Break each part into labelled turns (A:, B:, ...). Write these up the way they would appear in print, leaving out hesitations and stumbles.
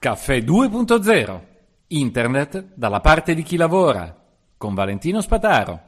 A: Caffè 2.0. Internet dalla parte di chi lavora. Con Valentino Spataro.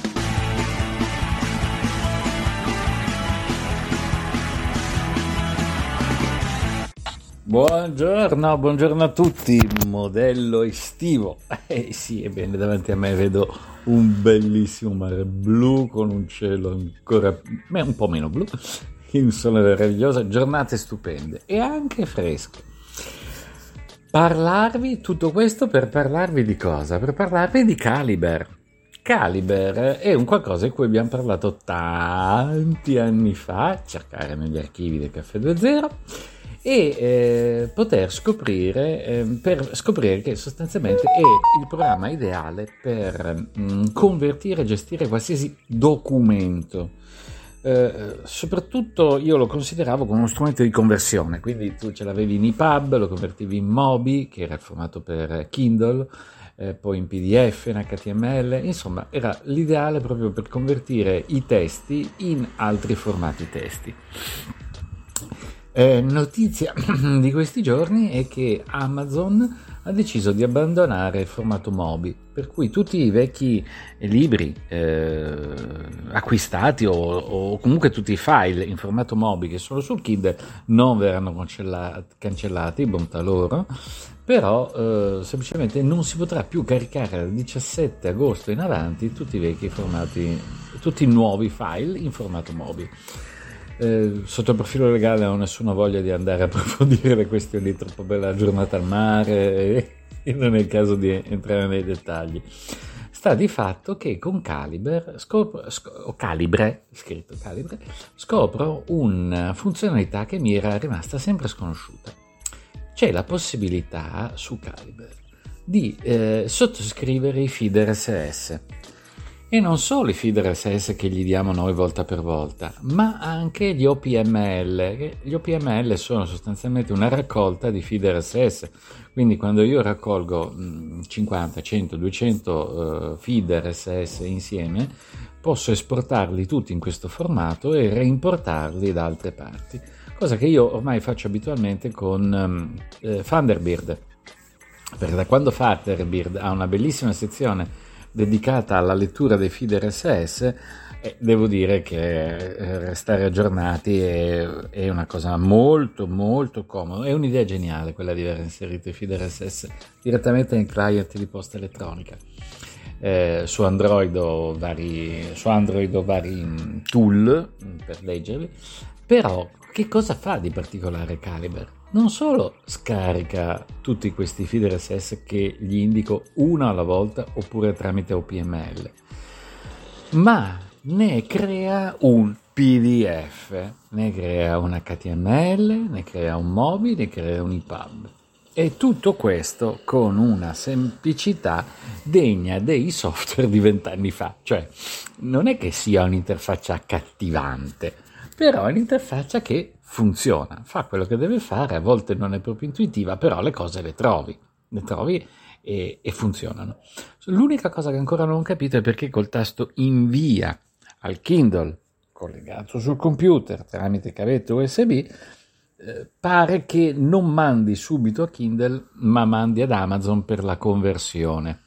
A: Buongiorno a tutti. Modello estivo. Sì, ebbene, davanti a me vedo un bellissimo mare blu con un cielo ancora un po' meno blu, un sole meraviglioso, giornate stupende e anche fresche. Tutto questo per parlarvi di cosa? Per parlarvi di Caliber. Caliber è un qualcosa di cui abbiamo parlato tanti anni fa, cercare negli archivi del Caffè 2.0 e per scoprire che sostanzialmente è il programma ideale per convertire e gestire qualsiasi documento. Soprattutto io lo consideravo come uno strumento di conversione, quindi tu ce l'avevi in EPUB, lo convertivi in Mobi, che era il formato per Kindle, poi in PDF, in HTML, insomma era l'ideale proprio per convertire i testi in altri formati testi. Notizia di questi giorni è che Amazon ha deciso di abbandonare il formato Mobi, per cui tutti i vecchi libri acquistati o comunque tutti i file in formato Mobi che sono sul Kindle non verranno cancellati, bontà loro, però semplicemente non si potrà più caricare dal 17 agosto in avanti tutti i vecchi formati, tutti i nuovi file in formato Mobi. Sotto il profilo legale non ho nessuna voglia di andare a approfondire le questioni, troppo bella giornata al mare e non è il caso di entrare nei dettagli. Sta di fatto che con Calibre scopro una funzionalità che mi era rimasta sempre sconosciuta. C'è la possibilità su Calibre di sottoscrivere i feed RSS. E non solo i feed RSS che gli diamo noi volta per volta, ma anche gli OPML. Gli OPML sono sostanzialmente una raccolta di feed RSS, quindi quando io raccolgo 50, 100, 200 feed RSS insieme, posso esportarli tutti in questo formato e reimportarli da altre parti, cosa che io ormai faccio abitualmente con Thunderbird, perché da quando Thunderbird ha una bellissima sezione dedicata alla lettura dei feed RSS, devo dire che restare aggiornati è una cosa molto molto comoda. È un'idea geniale quella di aver inserito i feed RSS direttamente nel client di posta elettronica. Su Android ho vari tool per leggerli, però che cosa fa di particolare Caliber? Non solo scarica tutti questi feed RSS che gli indico una alla volta oppure tramite OPML, ma ne crea un PDF, ne crea un HTML, ne crea un Mobi, ne crea un EPUB. E tutto questo con una semplicità degna dei software di 20 anni fa. Cioè, non è che sia un'interfaccia accattivante, però è un'interfaccia che funziona, fa quello che deve fare, a volte non è proprio intuitiva, però le cose le trovi e funzionano. L'unica cosa che ancora non ho capito è perché col tasto invia al Kindle collegato sul computer tramite cavetto USB pare che non mandi subito a Kindle ma mandi ad Amazon per la conversione,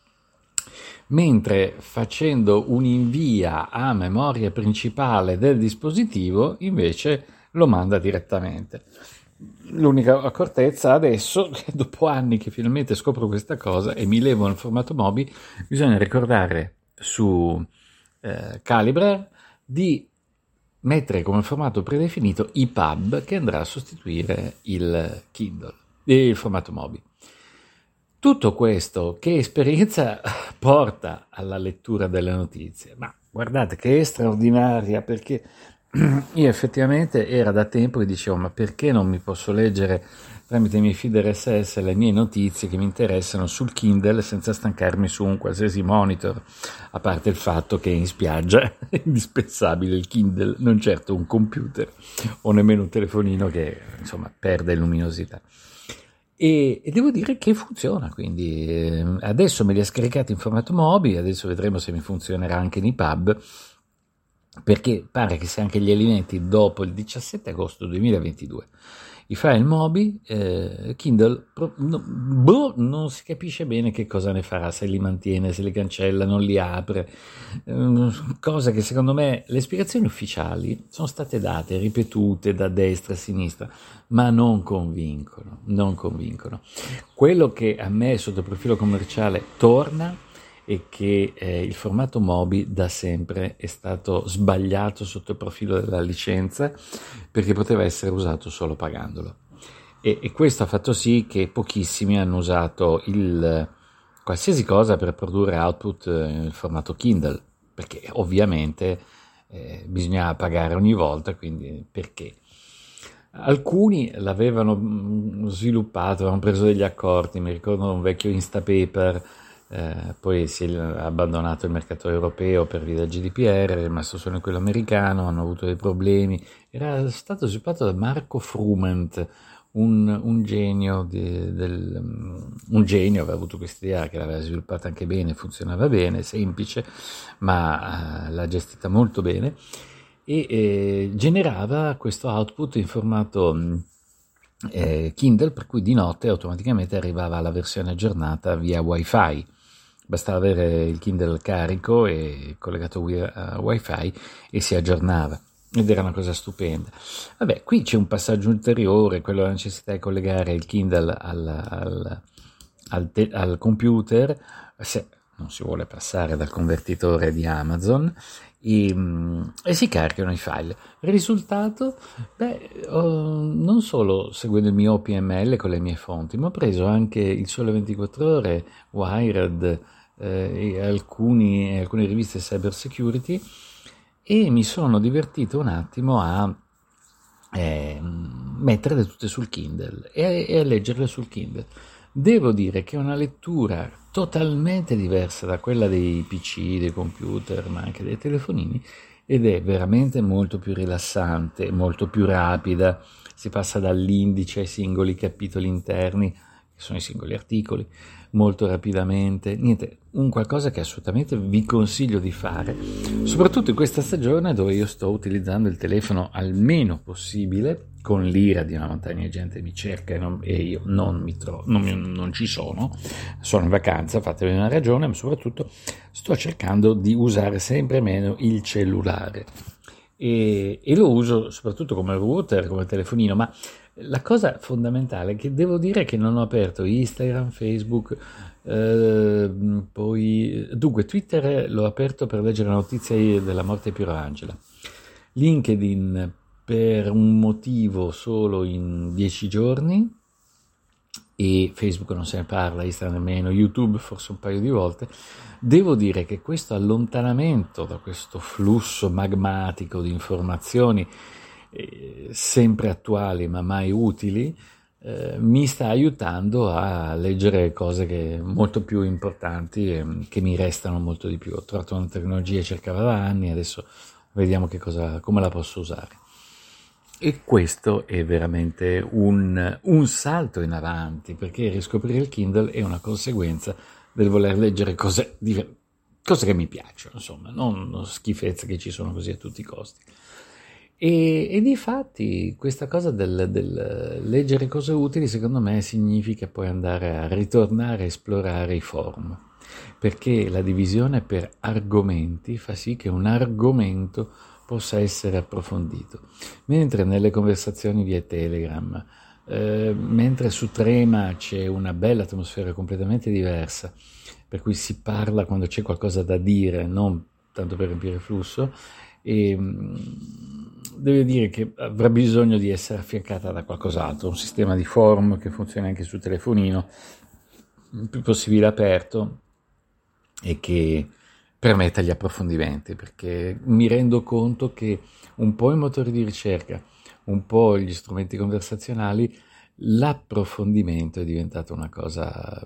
A: mentre facendo un'invia a memoria principale del dispositivo invece lo manda direttamente. L'unica accortezza adesso, dopo anni che finalmente scopro questa cosa e mi levo nel formato Mobi, bisogna ricordare su Calibre di mettere come formato predefinito EPUB, che andrà a sostituire il Kindle e il formato Mobi. Tutto questo che esperienza porta alla lettura delle notizie? Ma guardate che è straordinaria, perché io effettivamente era da tempo che dicevo: ma perché non mi posso leggere tramite i miei feed RSS le mie notizie che mi interessano sul Kindle senza stancarmi su un qualsiasi monitor, a parte il fatto che in spiaggia è indispensabile il Kindle, non certo un computer o nemmeno un telefonino che insomma perde luminosità. E devo dire che funziona, quindi adesso me li ha scaricati in formato Mobi, adesso vedremo se mi funzionerà anche in EPUB, perché pare che sia anche gli alimenti dopo il 17 agosto 2022. i file Mobi, Kindle, non si capisce bene che cosa ne farà, se li mantiene, se li cancella, non li apre, cosa che secondo me le spiegazioni ufficiali sono state date, ripetute da destra e sinistra, ma non convincono. Quello che a me sotto il profilo commerciale torna è che il formato Mobi da sempre è stato sbagliato sotto il profilo della licenza, perché poteva essere usato solo pagandolo, e questo ha fatto sì che pochissimi hanno usato qualsiasi cosa per produrre output in formato Kindle, perché ovviamente bisognava pagare ogni volta, quindi perché? Alcuni l'avevano sviluppato, avevano preso degli accordi, mi ricordo un vecchio Instapaper, poi si è abbandonato il mercato europeo per via del GDPR, è rimasto solo in quello americano, hanno avuto dei problemi. Era stato sviluppato da Marco Frument, un genio, un genio, aveva avuto questa idea che l'aveva sviluppata anche bene, funzionava bene, semplice, ma l'ha gestita molto bene, e generava questo output in formato Kindle, per cui di notte automaticamente arrivava la versione aggiornata via Wi-Fi. Bastava avere il Kindle carico e collegato a Wi-Fi e si aggiornava, ed era una cosa stupenda. Vabbè, qui c'è un passaggio ulteriore, quello della necessità di collegare il Kindle al computer, se non si vuole passare dal convertitore di Amazon, e si caricano i file. Il risultato? Non solo seguendo il mio OPML con le mie fonti, ma ho preso anche il Sole 24 Ore, Wired, e alcune riviste cyber security, e mi sono divertito un attimo a metterle tutte sul Kindle e a leggerle sul Kindle. Devo dire che è una lettura totalmente diversa da quella dei PC, dei computer, ma anche dei telefonini, ed è veramente molto più rilassante, molto più rapida. Si passa dall'indice ai singoli capitoli interni, che sono i singoli articoli, molto rapidamente. Niente, un qualcosa che assolutamente vi consiglio di fare, soprattutto in questa stagione dove io sto utilizzando il telefono al meno possibile, con l'ira di una montagna di gente mi cerca e io non ci sono in vacanza, fatevi una ragione, ma soprattutto sto cercando di usare sempre meno il cellulare, e lo uso soprattutto come router, come telefonino. Ma la cosa fondamentale è che devo dire che non ho aperto Instagram, Facebook, poi dunque Twitter l'ho aperto per leggere notizie della morte di Piero Angela, LinkedIn per un motivo solo in 10 giorni, e Facebook non se ne parla, Instagram nemmeno, YouTube forse un paio di volte. Devo dire che questo allontanamento da questo flusso magmatico di informazioni sempre attuali ma mai utili mi sta aiutando a leggere cose molto più importanti e che mi restano molto di più. Ho trovato una tecnologia che cercavo da anni, adesso vediamo come la posso usare. E questo è veramente un salto in avanti, perché riscoprire il Kindle è una conseguenza del voler leggere cose che mi piacciono, insomma, non schifezze che ci sono così a tutti i costi. E difatti questa cosa del leggere cose utili, secondo me, significa poi andare a ritornare a esplorare i forum, perché la divisione per argomenti fa sì che un argomento possa essere approfondito, mentre nelle conversazioni via Telegram, mentre su Trema c'è una bella atmosfera completamente diversa, per cui si parla quando c'è qualcosa da dire, non tanto per riempire il flusso, e devo dire che avrà bisogno di essere affiancata da qualcos'altro, un sistema di forum che funzioni anche sul telefonino, il più possibile aperto, e che permetta gli approfondimenti, perché mi rendo conto che un po' i motori di ricerca, un po' gli strumenti conversazionali, l'approfondimento è diventato una cosa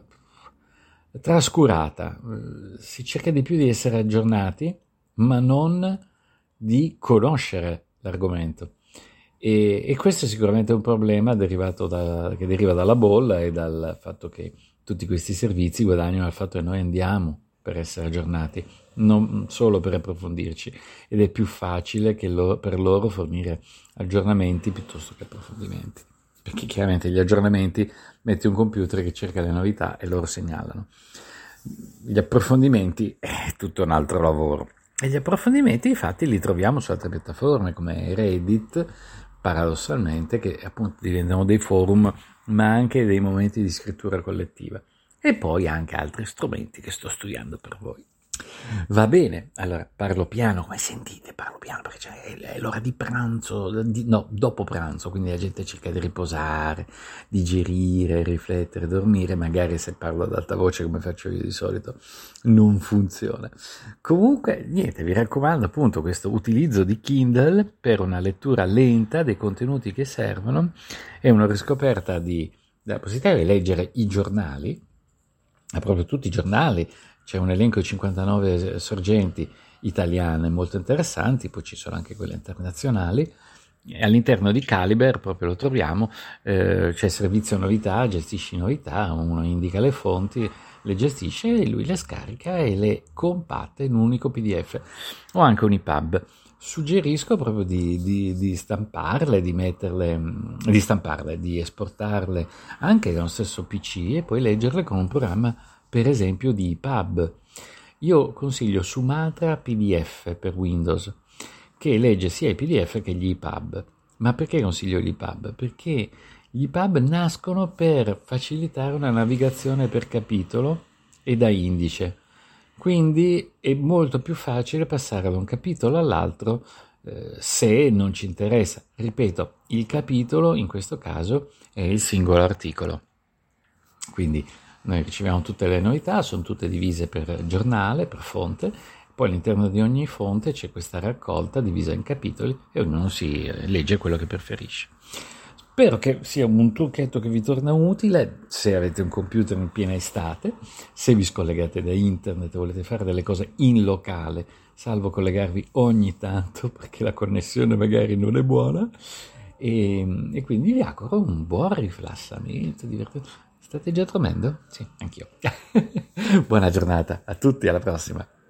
A: trascurata. Si cerca di più di essere aggiornati, ma non di conoscere l'argomento. E questo è sicuramente un problema che deriva dalla bolla e dal fatto che tutti questi servizi guadagnano dal fatto che noi andiamo per essere aggiornati, non solo per approfondirci, ed è più facile per loro fornire aggiornamenti piuttosto che approfondimenti. perché chiaramente gli aggiornamenti metti un computer che cerca le novità e loro segnalano. Gli approfondimenti è tutto un altro lavoro. E gli approfondimenti infatti li troviamo su altre piattaforme come Reddit, paradossalmente, che appunto diventano dei forum, ma anche dei momenti di scrittura collettiva. E poi anche altri strumenti che sto studiando per voi. Va bene, allora parlo piano, come sentite, parlo piano perché è l'ora di pranzo, no, dopo pranzo, quindi la gente cerca di riposare, digerire, riflettere, dormire, magari se parlo ad alta voce come faccio io di solito non funziona. Comunque, niente, vi raccomando appunto questo utilizzo di Kindle per una lettura lenta dei contenuti che servono e una riscoperta della possibilità di leggere i giornali, proprio tutti i giornali. C'è un elenco di 59 sorgenti italiane molto interessanti, poi ci sono anche quelle internazionali. All'interno di Caliber proprio lo troviamo, c'è servizio novità, gestisci novità, uno indica le fonti, le gestisce e lui le scarica e le compatta in un unico PDF o anche un EPUB. Suggerisco proprio di stamparle, di esportarle anche da uno stesso PC e poi leggerle con un programma per esempio di EPUB. Io consiglio Sumatra PDF per Windows, che legge sia i PDF che gli EPUB. Ma perché consiglio gli EPUB? Perché gli EPUB nascono per facilitare una navigazione per capitolo e da indice. Quindi è molto più facile passare da un capitolo all'altro se non ci interessa. Ripeto, il capitolo in questo caso è il singolo articolo. Quindi noi riceviamo tutte le novità, sono tutte divise per giornale, per fonte, poi all'interno di ogni fonte c'è questa raccolta divisa in capitoli e ognuno si legge quello che preferisce. Spero che sia un trucchetto che vi torna utile se avete un computer in piena estate, se vi scollegate da internet e volete fare delle cose in locale, salvo collegarvi ogni tanto perché la connessione magari non è buona, e quindi vi auguro un buon rilassamento, divertimento. State già dormendo? Sì, anch'io. Buona giornata a tutti, alla prossima.